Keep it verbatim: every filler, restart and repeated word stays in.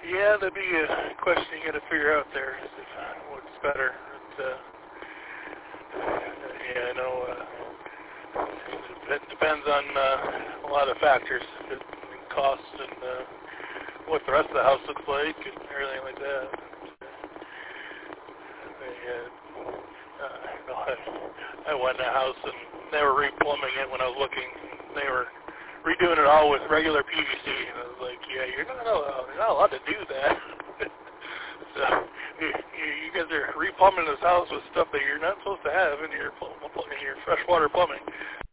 Yeah, that'd be a question you got to figure out there. Is if, uh, what's better? It, uh, yeah, I know. Uh, it depends on uh, a lot of factors, it, cost and uh, what the rest of the house looks like and everything like that. Yeah, uh, I, know I, I went in a house and they were re-plumbing it when I was looking. They were redoing it all with regular P V C, and I was like, yeah, you're not allowed, you're not allowed to do that. So you, you guys are re-plumbing this house with stuff that you're not supposed to have in your in your freshwater plumbing.